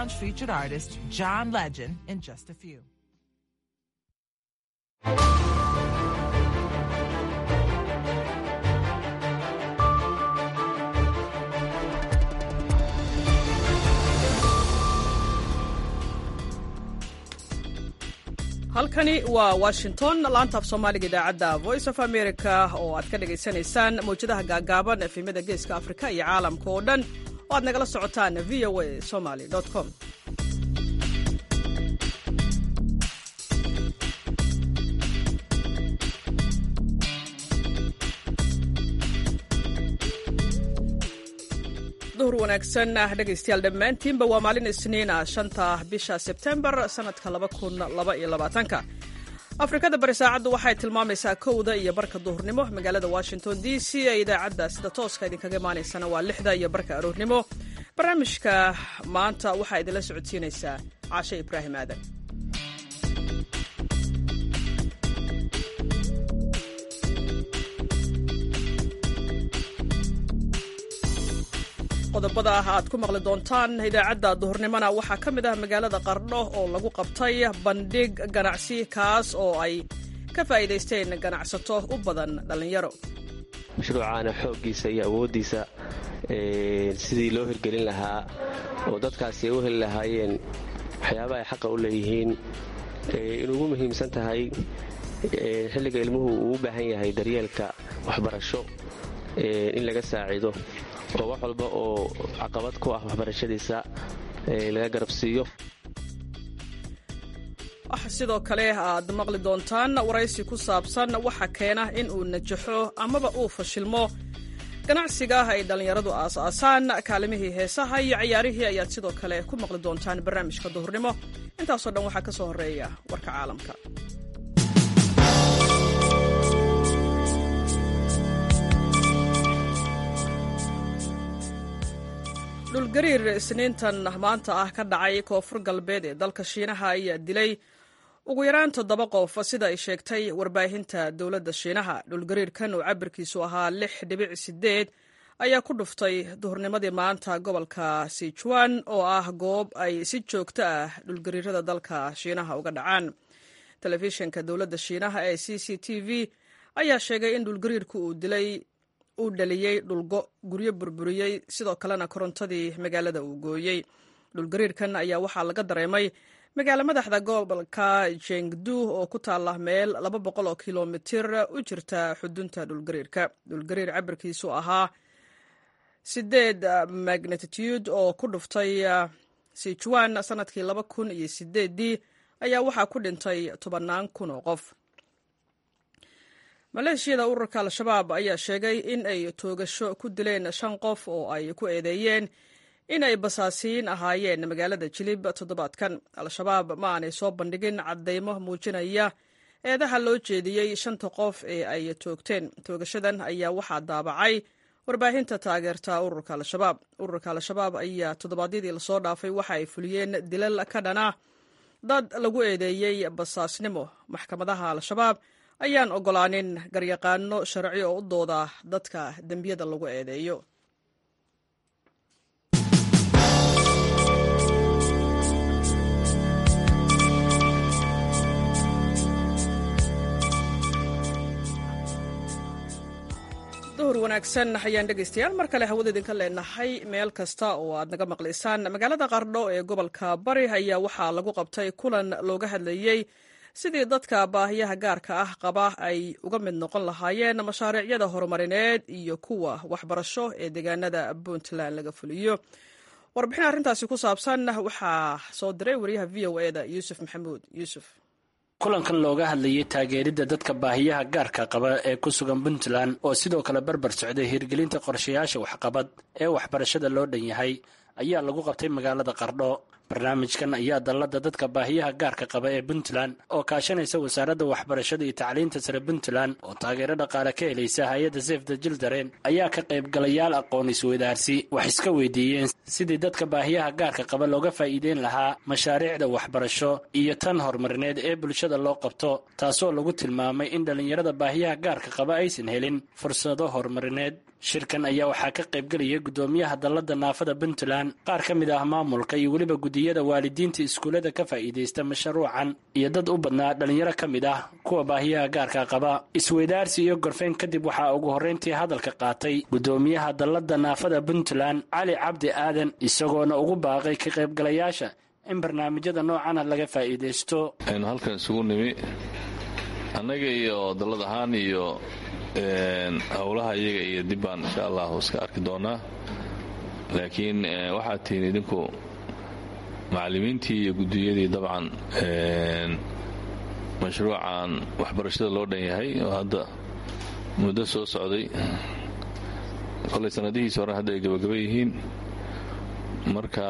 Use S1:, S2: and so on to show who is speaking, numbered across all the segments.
S1: Lounge featured artist John Legend in just a few.
S2: halkani waa washington laanta af soomaaliga idaacadda voice of america oo aad ka dhagaysanaysaan mawjadaha gaagaaban efemyada geeska afrika iyo caalamka oo dhan oo aad nagala socotaan voa somaly com duhur wanaagsan dhegaystayaal dhammaantiinba waa maalin isniina 5 bisha sebtembar sanadka 2022 afrikada bari saacaddu waxay tilmaamaysaa 1 iyo barka duhurnimo magaalada washington d c ee idaacadda sida tooska idinkaga imaanaysana waa 6 iyo barka aroornimo barnaamijka maanta waxaa idinla socodsiinaysaa caashe ibraahim aadan qodobada aad ku maqli doontaan idaacadda duhurnimona waxaa ka mid ah magaalada qardho oo lagu qabtay bandhig ganacsi kaas oo ay ka faa'iidaysteen ganacsato u badan dhallinyaro
S3: mashruucaana xooggiisa iyo awooddiisa sidii loo hirgelin lahaa oo dadkaasi ay u heli lahaayeen waxyaabaha ay xaqa u leeyihiin inuugu muhiimsan tahay xilliga ilmuhu uu u baahan yahay daryeelka waxbarasho in laga saacido oo wax walba oo caqabad ku ah waxbarashadiisa laga garabsiiyo.
S2: sidoo kale aad maqli doontaan waraysi ku saabsan waxa keena in uu najaxo amaba uu fashilmo ganacsiga ay dhallinyaradu aasaasaan kaalimihii heesaha iyo ciyaarihii ayaad sidoo kale ku maqli doontaan barnaamijka duhurnimo intaasoo dhan waxaa ka soo horreeya warka caalamka. dhulgariir isniintan maanta ah ka dhacay koonfur galbeed ee dalka shiinaha ayaa dilay ugu yaraan 7 qof sida ay sheegtay warbaahinta dowladda shiinaha. dhulgariirkan oo cabirkiisu ahaa 6.8 ayaa ku dhuftay duhurnimadii maanta gobolka sichuan oo ah goob ay si joogto ah dhulgariirada dalka shiinaha uga dhacaan. telefishinka dowladda shiinaha ee CCTV ayaa sheegay in dhulgariirku uu dhaliyey dhulgo guryo burburiyey sidoo kalena korontadii magaalada uu gooyey. dhulgariirkan ayaa waxaa laga dareemay magaalo madaxda gobolka jengdu oo ku taala meel 200 oo kilomitir u jirta xudunta dhulgariirka. dhulgariir cabirkiisu ahaa 8 magnitude oo ku dhuftay Sichuan sanadkii 2008 ayaa waxaa ku dhintay 10,000 oo qof. maleeshiyada ururka al-shabaab ayaa sheegay in ay toogasho ku dileen 5 qof oo ay ku eedeeyeen in ay basaasiin ahaayeen magaalada jilib toddobaadkan. al-shabaab ma aanay soo bandhigin caddaymo muujinaya eedaha loo jeediyey 5 qof ee ay toogteen. toogashadan ayaa waxaa daabacay warbaahinta taageerta ururka al-shabaab. ururka al-shabaab ayaa toddobaadyadii lasoo dhaafay waxa ay fuliyeen dilal ka dhana dad lagu eedeeyey basaasnimo. maxkamadaha al-shabaab ayaan ogolaanin garyaqaano sharci oo u dooda dadka dembiyada lagu eedeeyo. duhur wanaagsan ayaan dhegaystayaal mar kale hawada idinka leenahay meel kasta oo aad naga maqlaysaan. magaalada qardho ee gobolka bari ayaa waxaa lagu qabtay kulan looga hadlayey sidii dadka baahiyaha gaarka ah qaba ay uga mid noqon lahaayeen mashaariicyada horumarineed iyo kuwa waxbarasho ee deegaanada puntland laga fuliyo. warbixin arrintaasi ku saabsan waxaa soo diray wariyaha v o eda yuusuf maxamuud yuusuf.
S4: kulankan looga hadlayay taageeridda dadka baahiyaha gaarka qaba ee ku sugan puntland oo sidoo kale barbar socday hirgelinta qorshayaasha waxqabad ee waxbarashada loo dhan yahay ayaa lagu qabtay magaalada qardho. barnaamijkan ayaa dallada dadka baahiyaha gaarka qaba ee puntland oo kaashanaysa wasaaradda waxbarashada iyo tacliinta sare puntland oo taageero dhaqaale ka helaysa hay-adda save the children ayaa ka qaybgalayaal aqoon isweydaarsi wax iska weydiiyeen sidii dadka baahiyaha gaarka qaba looga faa'iideyn lahaa mashaariicda waxbarasho iyo tan horumarineed ee bulshada loo qabto, taasoo lagu tilmaamay in dhallinyarada baahiyaha gaarka qaba aysan helin fursado horumarineed shirkan ayaa waxaa ka qaybgelaya guddoomiyaha dallada naafada puntland, qaar ka mid ah maamulka iyo weliba guddiyada waalidiinta iskuullada ka faa'iidaysta mashruucan iyo dad u badnaa dhallinyaro ka mid ah kuwa baahiyaha gaarka qaba. Isweydaarsi iyo gorfeyn kadib waxaa ugu horreyntii hadalka qaatay guddoomiyaha dallada naafada puntland Cali Cabdi Aadan, isagoona ugu baaqay ka qaybgalayaasha in barnaamijyada noocana laga faa'iidaysto.
S5: aynu halkan isugu nimi annaga iyo dallad ahaan iyo howlaha iyaga iyo dib baan insha allahu iska arki doonaa, laakiin waxaad tihiin idinku macallimiintii iyo guddiyadii dabcan mashruucan waxbarashada loo dhan yahay oo hadda muddo soo socday, kolay sanadihiisa hore hadda ay gabagaba yihiin. marka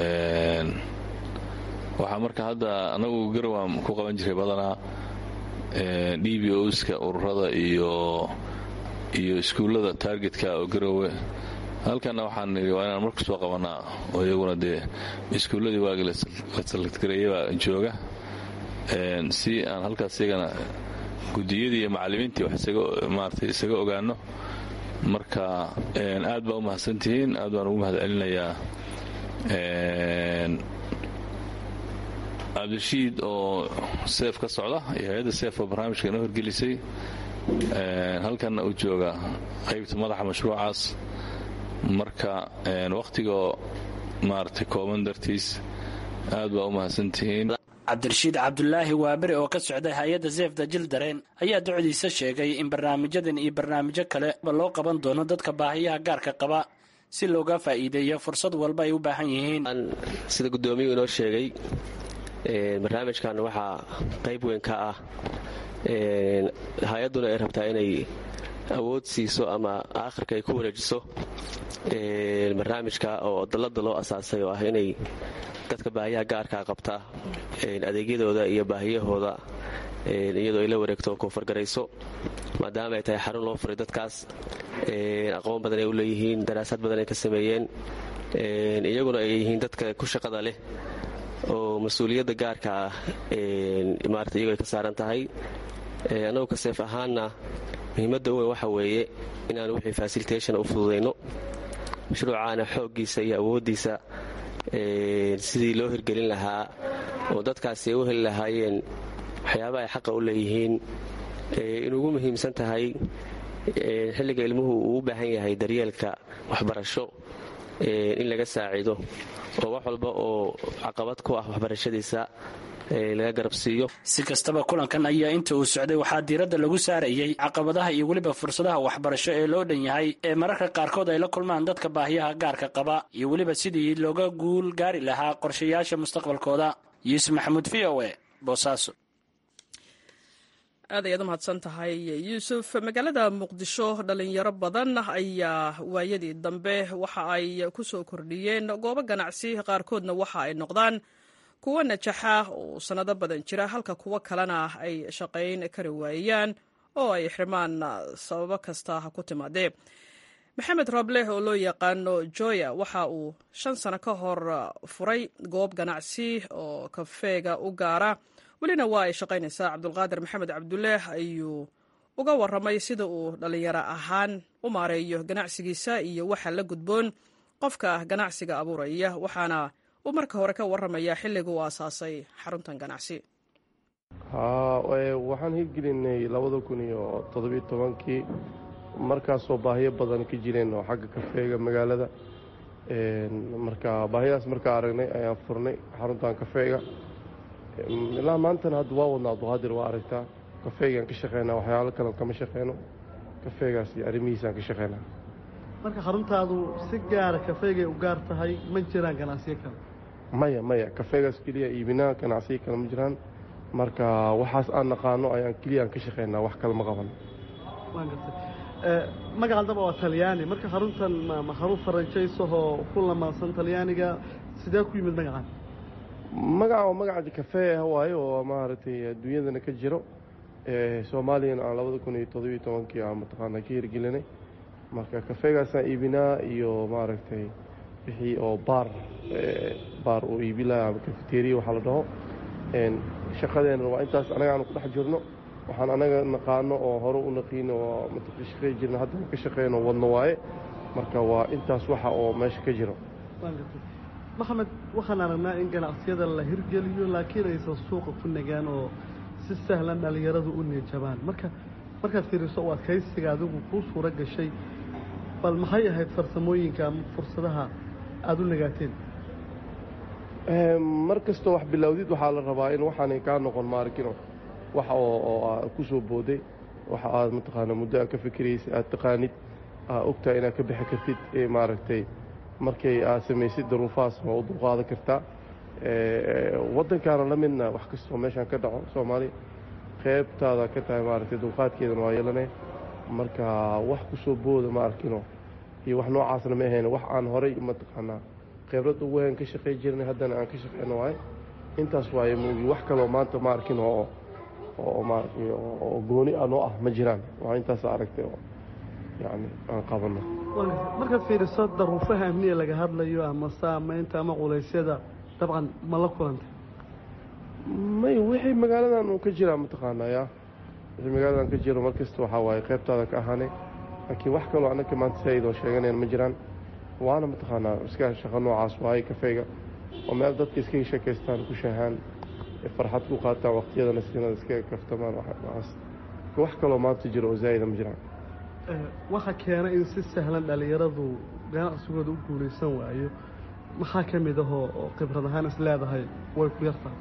S5: waxaa marka hadda annagu garawaan ku qaban jiray badanaa dboska ururada iyo iskuullada taargetka oo garowe. halkana waxaan nidhi waa inaan marka soo qabanaa oo iyaguna dee iskuulladii waagii la salagtgareeyabaa jooga, si aan halkaas iyagana guddiyadii iyo macallimiintii wax isaga ogaano. marka aad baa u mahadsantihiin, aad baan ugu mahad celinayaa cabdirashiid oo seef ka socda iyo hay-adda seef oo barnaamijka inoo horgelisay, halkanna uu jooga qaybta madaxa mashruucaas. marka wakhtigoo maaragtay kooban dartiis aad baa u mahadsantihiin.
S4: cabdirashiid cabdulaahi waaberi oo ka socday hay-adda seefda jildareen ayaa docdiisa sheegay in barnaamijyadan iyo barnaamijyo kale loo qaban doono dadka baahiyaha gaarka qaba si looga faa'iideeyo fursad walba ay u baahan yihiin.
S3: sida guddoomiyuhu inoo sheegay, barnaamijkan waxaa qayb weyn ka ah hay-adduna ay rabtaa inay awood siiso ama aakhirka ay ku wareejiso barnaamijka oo dallada loo asaasay oo ah inay dadka baahiyaha gaarkaa qabta adeegyadooda iyo baahiyahooda iyadoo ay la wareegto koonfurgarayso, maadaama ay tahay xarun loo furay dadkaas. aqoon badan ay u leeyihiin, daraasad badan ay ka sameeyeen, iyaguna ay yihiin dadka ku shaqada leh oo mas-uuliyadda gaarka ah maarata iyagoo ay ka saaran tahay. annagu ka seef ahaanna muhiimadda weyn waxa weeye inaanu wixii facilitation u fududayno mashruucaana xooggiisa iyo awooddiisa sidii loo hirgelin lahaa oo dadkaasi ay u heli lahaayeen waxyaabaha ay xaqa u leeyihiin. inuugu muhiimsan tahay xilliga ilmuhu uu u baahan yahay daryeelka waxbarasho in laga saacido oo wax walba oo caqabad ku ah waxbarashadiisa laga garabsiiyo.
S4: si kastaba kulankan ayaa inta uu socday waxaa diiradda lagu saarayay caqabadaha iyo weliba fursadaha waxbarasho ee loo dhan yahay ee mararka qaarkood ay la kulmaan dadka baahiyaha gaarka qaba iyo weliba sidii looga guul gaari lahaa qorshayaasha mustaqbalkooda. yuusuf maxamuud, v o a, boosaaso.
S2: aad ayaad u mahadsan tahay yuusuf. magaalada muqdisho dhalinyaro badan ayaa waayadii dambe waxa ay ku soo kordhiyeen goobo ganacsi, qaarkoodna waxa ay noqdaan kuwo najaxa oo sannado badan jira, halka kuwo kalena ay shaqayn kari waayaan oo ay xirmaan sababo kasta ha ku timaadee. maxamed robleh oo loo yaqaano joya waxa uu 5 sano ka hor furay goob ganacsi oo kafeega u gaara, welina waa ay shaqaynaysaa. cabdulqaadir maxamed cabduleeh ayuu uga warramay sida uu dhallinyaro ahaan u maareeyo ganacsigiisa iyo waxa la gudboon qofka ganacsiga abuuraya, waxaana uu marka hore ka warramayaa xilliga uu aasaasay xaruntan ganacsi.
S6: waxaan hirgelinay 2017 markaasoo baahiyo badan ka jireen oo xagga kafeega magaalada. marka baahidaas markaa aragnay ayaan furnay xaruntan kafeega. ilaa maantana hadda waa wadnaa abduqaadir, waa aragtaa kafeegaan ka shaqeynaa, waxyaalo kale kama shaqeyno, kafeegaas iyo arrimihiisaan ka shaqeynaa.
S7: marka xaruntaadu si gaara kafeegay u gaar tahay, ma jiraan ganacsiyo kale?
S6: maya kafeegaas keliya iibinaa, ganacsiyo kale ma jiraan. marka waxaas aan naqaano ayaan keliya aan ka shaqeynaa, wax kale ma qaban.
S7: waan gartay. magaca daba waa talyaani, marka xaruntan ma xarun faranjaysahoo ku lamaansan talyaaniga, sidee ku yimid magacan?
S6: magaca waa magaca kafee ah waaye oo maaragtay adduunyadana ka jiro. soomaaliyana aan 2017 aan mataqaanaa ka hirgelinay. marka kafeegaasaan iibinaa iyo maaragtay wixii oo baar uu iibi lahaa ama cafeteria waxaa la dhaho. shaqadeena waa intaas anaga aan ku dhex jirno. waxaan anaga naqaano oo hore u naqiino oo ka shaqey jirna haddana ka shaqeyno wadno waaye marka waa intaas waxa oo meesha ka jiro.
S7: maxamed, waxaan aragnaa in ganacsiyada la hirgeliyo laakiin aysan suuqa ku nagaan oo si sahlan dhalinyaradu u niyajabaan. markaad fiiriso u adkaysiga adigu kuu suura gashay, bal maxay ahayd farsamooyinka ama fursadaha aada u nagaateen?
S6: mar kastoo wax bilowdid waxaa la rabaa in waxaanay kaa noqon maarkino wax oo ku soo booday waxa aad mataqaana muddo aad ka fikiraysa aad taqaanid ogtahay inaad ka bixi kartid maaragtay markay aad samaysid daruufahaas ma u dulqaadan kartaa. waddankaana la midna wax kastoo meeshaan ka dhaco soomaaliya qaybtaada ka tahay maaragtay dulqaadkeedana waa yeelanay. marka wax ku soo booda ma arkino iyo wax noocaasna ma ahayn wax aan horay mataqaanaa khibrad ugu hayn ka shaqey jirnay haddana aan ka shaqeyno waaye intaas waaye muugi wax kaloo maanta ma arkin oo gooni anoo ah ma jiraan. waa intaas aragtay oo yani aan qabano.
S7: markaad fiiriso daruufaha amniga laga hadlayo ama saamaynta ama culeysyada dabcan ma la kulantay?
S6: may wixii magaaladan uu ka jiraa mataqaanaa yaa wixii magaaladan ka jiro markasta waxaa waaye qaybtaada ka ahaanay laakiin wax kaloo annaka maanta saa'id oo sheeganayaan ma jiraan. waana mataqaanaa iska shaqo noocaas waaye kafeega oo meel dadka iskaga sheekaystaan ku shahaan farxad ku qaataan waqtiyadana siinada iskaga kaftamaan waxaas wax kaloo maanta jiro oo zaa'ida ma jiraan.
S7: waxa keena in si sahlan dhalinyaradu ganacsigooda u guulaysan waayo maxaa ka mid ahoo oo khibrad ahaan is leedahay way ku yartahay?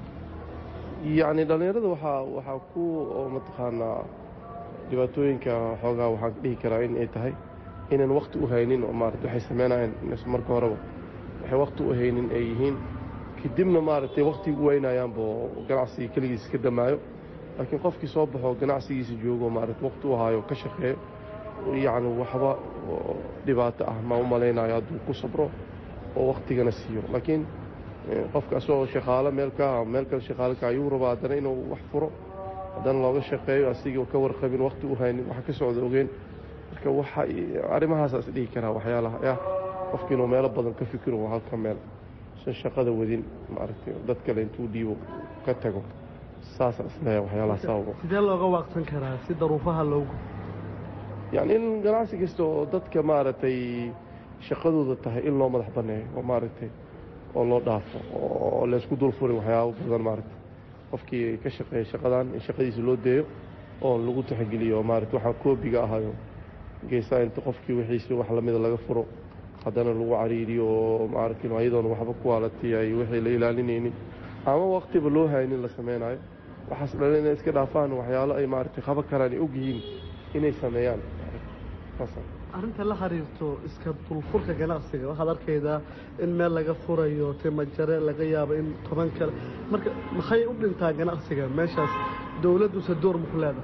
S6: yacni dhalinyarada waxaa ku oo mataqaanaa dhibaatooyinka xoogaa waxaan dhihi karaa in ay tahay inaan waqti u haynin oo maaragtay waxay sameynayaan marka horeba waxay waqti u haynin ay yihiin kadibna maaragtay waqti u weynayaanba ganacsigii keligiis ka damaayo. laakiin qofkii soo baxo ganacsigiisa joogo maaragtay waqti u haayo ka shaqeeyo yacni waxba dhibaato ah ma u malaynayo hadduu ku sabro oo waqtigana siiyo. laakiin qofka asagoo shaqaalo meel kale shaqaalo ka ayuu rabaa haddana inuu wax furo haddana looga shaqeeyo asigoo ka warqabin waqti u haynin waxa ka socda ogeyn. marka waxa arrimahaas dhihi karaa waxyaalaha qofkii inuu meelo badan ka fikiro halka meel san shaqada wadin maaragtay dad kale intuu dhiibo ka tago saas isleeyahay waxyaalaha sababo.
S7: sidee looga waaqsan karaa si daruufaha loogu
S6: yacni in ganacsi kasta oo dadka maaragtay shaqadooda tahay in loo madax banneeyo oo maaragtay oo loo dhaafo oo laysku dul furin waxyaabo badan maaragtay qofkii ka shaqeeya shaqadan in shaqadiisa loo deeyo oo lagu tixgeliyo oo maaragtay waxaa koobiga ahayo geesaa inta qofkii wixiisi wax lamida laga furo haddana lagu cariiriyo oo maaragtay ayadoona waxba ku waalatay ay wixii la ilaalinaynin ama waqtiba loo haynin la sameynayo waxaas dhalin inay iska dhaafaan waxyaalo ay maaragtay qaban karaan ay og yihiin inay sameeyaan.
S7: arrinta la xiriirto iska dulfurka ganacsiga waxaad arkaydaa in meel laga furayo timajare laga yaabo in 10 kale marka maxay u dhintaa ganacsiga meeshaas dawladdusa door muxuu leedahay?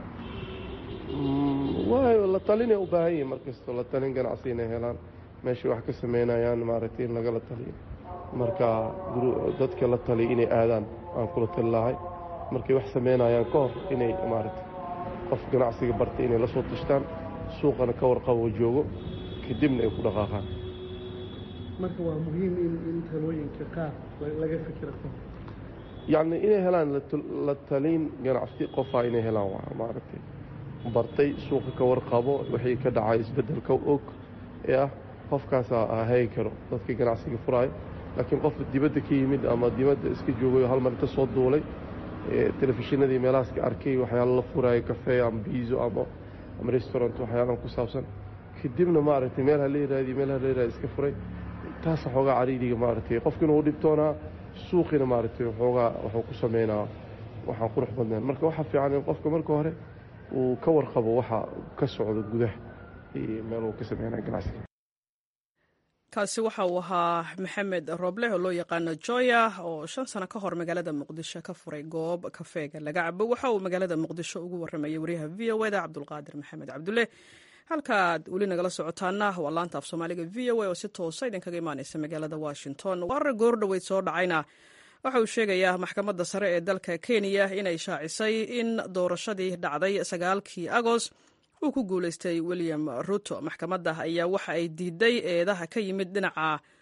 S6: waayo la talin ay u baahan yihiin markastoo la talin ganacsi inay helaan meeshay wax ka sameynayaan maaragtay in lagala taliyo. marka dadka la taliya inay aadaan aan kula tali lahay markay wax sameynayaan ka hor inay maaragtay qof ganacsiga bartay inay la soo tashtaan suuqana ka warqabo joogo kadibna ay ku dhaqaaqaan.
S7: marka waa muhiim in talooyinka qaar laga fikiro
S6: yacni inay helaan la talin ganacsi qofaa inay helaan waa maaragtay bartay suuqa ka warqabo wixii ka dhacay isbeddelka og ee qofkaasaa hagi karo dadka ganacsiga furaayo. laakiin qof dibadda ka yimid ama dibadda iska joogayo hal mar inta soo duulay telefishinadii meelahaas ka arkay waxyaalo la furaayo kafee ama biizo ama restaurant waxyaalaan ku saabsan kadibna maaragtay meel ha la yiraahdo iska furay taasa xoogaa cariiriga maaragtay qofkiina uu dhibtoonaa suuqina maaragtay xoogaa wuxuu ku sameynaa waxaan qurux badnayn. marka waxaa fiican in qofka marka hore uu ka warqabo waxa ka socda gudaha iyo meel uu ka sameynaa ganacsiga.
S2: kaasi waxa uu ahaa maxamed rooble oo loo yaqaano joya oo 5 sano ka hor magaalada muqdisho ka furay goob kafeega laga cabo. waxa uu magaalada muqdisho ugu waramayay wariyaha VOA cabdulqaadir maxamed cabdulle. halkaad weli nagala socotaana waa laanta af soomaaliga VOA oo si toosa idinkaga imaanaysa magaalada Washington. warar goordhoweyd soo dhacayna waxa uu sheegayaa maxkamadda sare ee dalka Kenya inay shaacisay in doorashadii dhacday 9 Agost uu ku guuleystay William Ruto. maxkamadda ayaa waxa ay diiday eedaha ka yimid dhinaca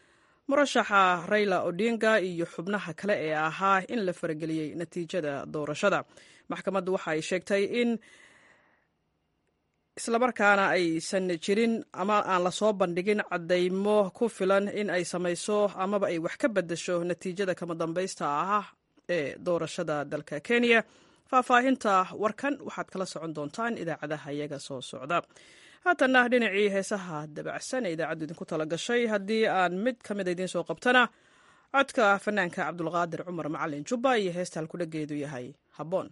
S2: murashaxa Raila Odinga iyo xubnaha kale ee ahaa in la farageliyey natiijada doorashada. Maxkamaddu waxa ay sheegtay in islamarkaana aysan jirin ama aan la soo bandhigin caddaymo ku filan in ay samayso amaba ay wax ka beddesho natiijada kama dambaysta ah ee doorashada dalka Kenya. Faahfaahinta warkan waxaad kala socon doontaan idaacadaha iyaga soo socda. Haatana dhinacii heesaha dabacsan ee idaacaddu idinku tala gashay haddii aan mid ka mid idiin soo qabtana codka fanaanka Cabdulqaadir Cumar Macalin Jubba iyo heesta halkudhageedu yahay Habboon.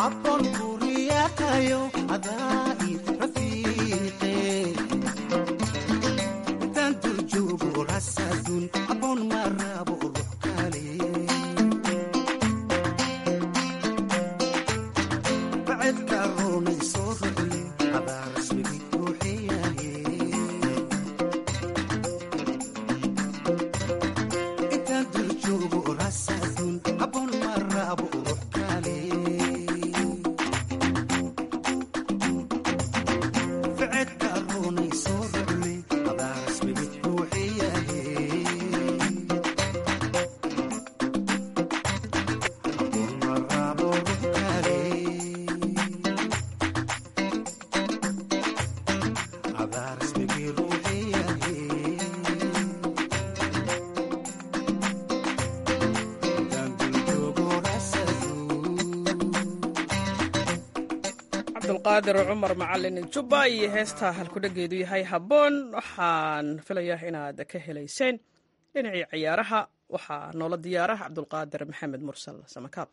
S8: abon kuriyatayo adai rafiqe tantu jugo rasadun abon marabo ruhkale ba'd karoni sofli abar smigi ruhiyaye tantu jugo rasadun abon marabo ruhkale
S2: cabdulqaadir cumar macalin jubba iyo heesta halkudhageedu yahay habboon waxaan filayaa inaad ka helayseen dhinacii ciyaaraha waxaa noola diyaara cabdulqaadir maxamed mursal samakaab.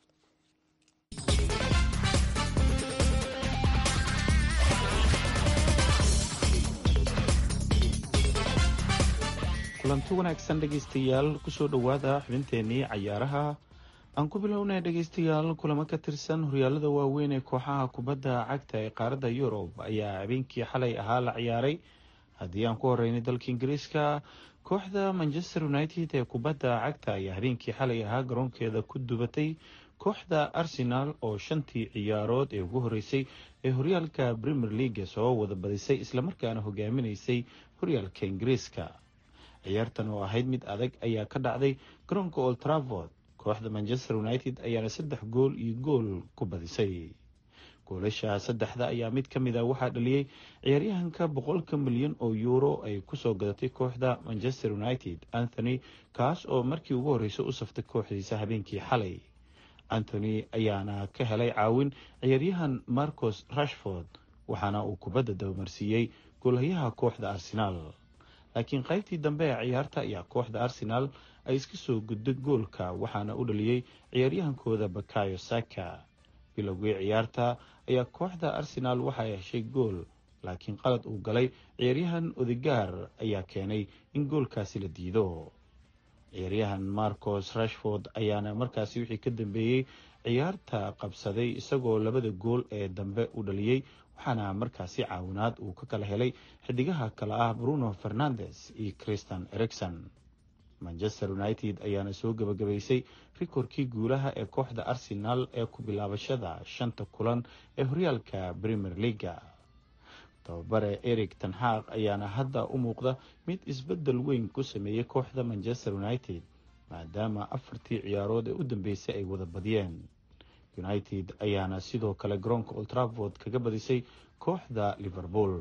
S9: kulanti wanaagsan dhegaystayaal kusoo dhowaada xubinteennii cayaaraha aan ku bilownay dhegaystayaal kulamo ka tirsan horyaalada waaweyn ee kooxaha kubadda cagta ee qaaradda yurub ayaa habeenkii xalay ahaa la ciyaaray. haddii aan ku horeynay dalka ingiriiska, kooxda manchester united ee kubadda cagta ayaa habeenkii xalay ahaa garoonkeeda ku dubatay kooxda arsenal oo 5tii ciyaarood ee ugu horeysay ee horyaalka premier league soo wada badisay islamarkaana hogaaminaysay horyaalka ingiriiska. ciyaartan oo ahayd mid adag ayaa ka dhacday garoonka Old Trafford. kooxda manchester united ayaana 3 gool iyo gool ku badisay. goolasha saddexda ayaa mid ka mid ah waxaa dhaliyay ciyaaryahanka 100 milyan oo euro ay kusoo gadatay kooxda manchester united Anthony, kaas oo markii ugu horeysay u saftay kooxdiisa habeenkii xalay. Anthony ayaana ka helay caawin ciyaaryahan Marcus Rashford waxaana uu kubadda dabamarsiiyey goolhayaha kooxda Arsenal. laakiin qaybtii dambe ee ciyaarta ayaa kooxda Arsenal ay iska soo gudday goolka waxaana u dhaliyay ciyaaryahankooda Bukayo Saka. bilowgii ciyaarta ayaa kooxda Arsenal waxay heshay gool, laakiin qalad uu galay ciyaaryahan Odegaard ayaa keenay in goolkaasi la diido. ciyaaryahan Marcus Rashford ayaana markaasi wixii ka dambeeyay ciyaarta qabsaday isagoo labada gool ee dambe u dhaliyay, waxaana markaasi caawinaad uu ka kala helay xidigaha kale ah Bruno Fernandes iyo Christian Eriksen. Manchester United ayaana soo gabagabaysay rikoorkii guulaha ee kooxda Arsenal ee ku bilaabashada 5 kulan ee horyaalka Premier League. tababare Erik ten Hag ayaana hadda u muuqda mid isbedel weyn ku sameeyay kooxda Manchester United maadaama 4tii ciyaarood ee u dambeysay ay wada badiyeen. United ayaana sidoo kale garoonka Old Trafford kaga badisay kooxda Liverpool.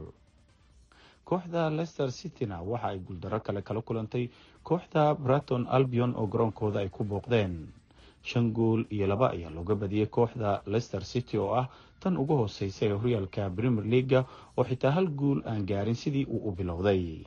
S9: kooxda Leicester City-na waxa ay guuldaro kala kulantay kooxda Brighton Albion oo garoonkooda ay ku booqdeen. 5 gool iyo 2 ayaa looga badiyay kooxda Leicester City oo ah tan ugu hooseysa ee horyaalka Premier League oo xitaa 1 gool aan gaarin sidii uu u bilowday.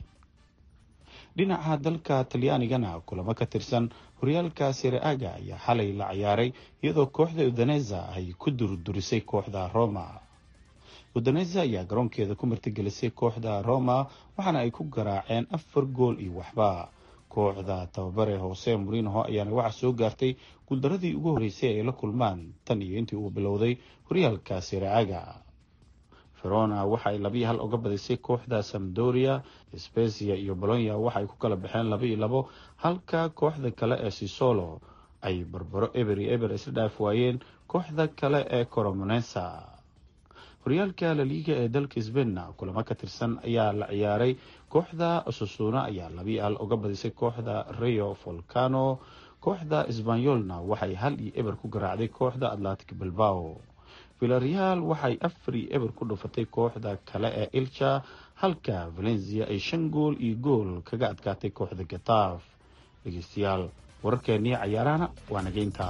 S9: dhinaca dalka Talyaanigana kulamo ka tirsan horyaalka Serie A ayaa xalay la ciyaaray iyadoo kooxda Udinese ay ku durdurisay kooxda Roma. Udinese ayaa garoonkeeda ku martigelisay kooxda Roma waxaana ay ku garaaceen 4 gool iyo waxba. kooxda tababare Jose Mourinho ayaana waxa soo gaartay guuldaradii ugu horeysay ay la kulmaan tan iyo intii uu bilowday horyaalka Serie A. Verona waxa ay 2-1 uga badisay kooxda Sampdoria. Spezia iyo Bologna waxa ay ku kala baxeen 2-2 halka kooxda kale ee Sassuolo ay barbaro eber isla dhaaf waayeen kooxda kale ee Cremonese. horyaalka La Liga ee dalka Spain kulamo ka tirsan ayaa la ciyaaray. kooxda Osasuna ayaa 2-1 uga badisay kooxda Rayo Vallecano. kooxda Espanyolna waxay 1-0 ku garaacday kooxda Athletic Bilbao. Villarreal waxay 4-0 ku dhufatay kooxda kale ee Elche halka Valencia ay 5 gool iyo gool kaga adkaatay kooxda Getafe. dhegeystayaal wararkeennii cayaarahana waa nageynta.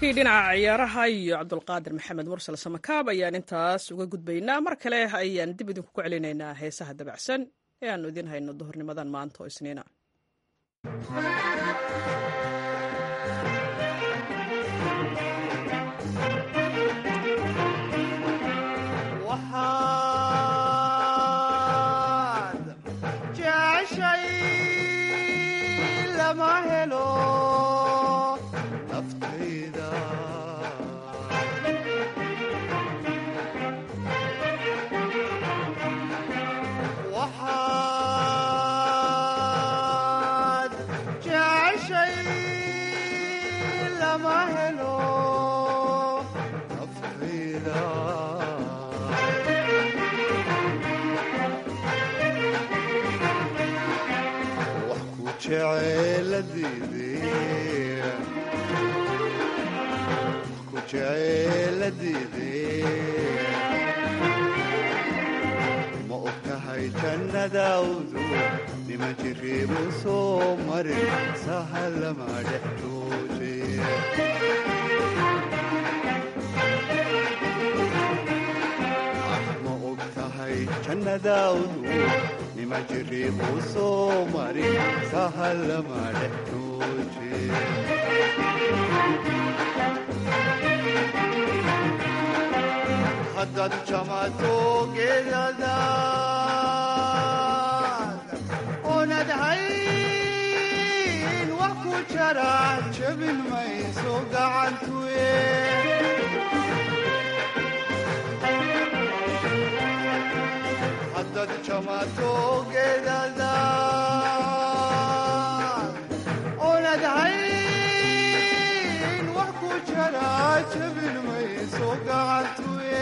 S2: wararkii dhinaca ciyaaraha iyo cabdulqaadir maxamed mursal samakaab ayaan intaas uga gudbaynaa. mar kale ayaan dib idinku celinaynaa heesaha dabacsan ee aanu idin hayno duhurnimadan maanta oo isniina.
S10: ma ogtahay jannadaawdu nima jiriibu soo marin sahalama dhexdooje ma ogtahay jannadaawdu nima jiriibu soo marin sahalama dhexdooje haddaad jamato geedadaad oonad hayn wax ku jara jabin mayso gacantuye haddaad jamato geedadaad oonad hayn wax ku jara jabin mayso gacantuye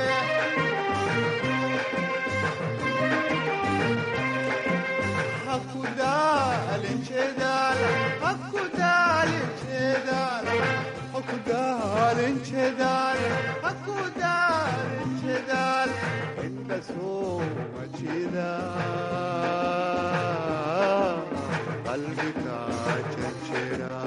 S10: inta soo majida qalbiga jajira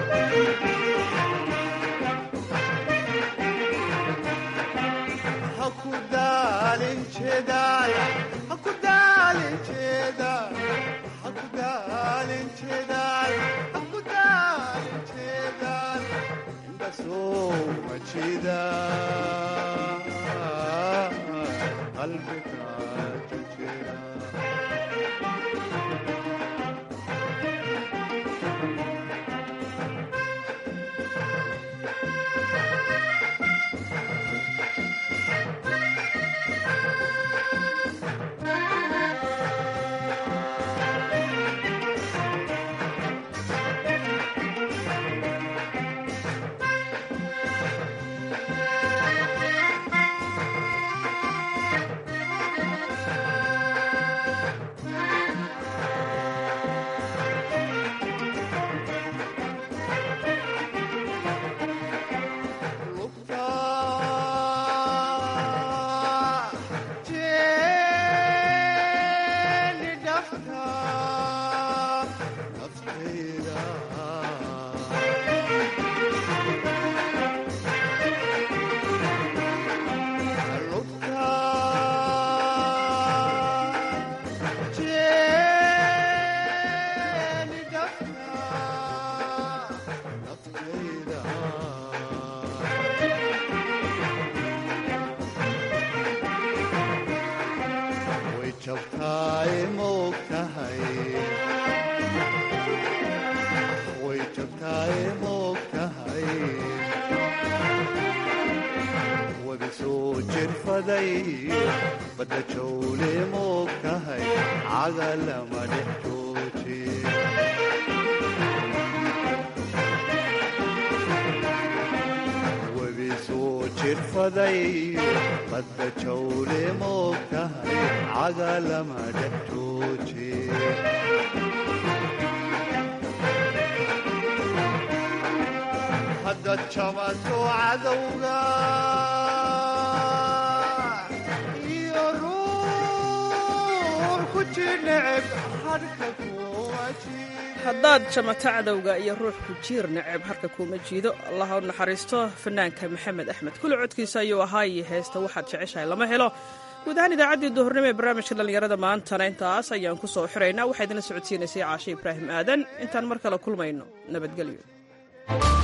S10: hakudalin jedal hakudalin jedal hakudalin jedal hakudalin jedal inta soo majida qalbiga jajira bada jawle moogtahay cagalama dhex jooje webi soo jirfaday bada jawle moogtahay cagalama dhex jooje haddaad jabato cadowga neceb hadhka kuwa jira
S2: haddaad jamato cadowga iyo ruux ku jiir neceb harka kuuma jiido allaha u naxariisto fanaanka maxamed axmed kule codkiisa ayuu ahaa iyo heesta waxaad jeceshahay lama helo guud ahaan idaacaddii duhurnimo ee barnaamijka dhallinyarada maantana intaas ayaan ku soo xiraynaa waxaa idinla socodsiinaysay caashe ibraahim aadan intaan mar kale kulmayno nabadgelyo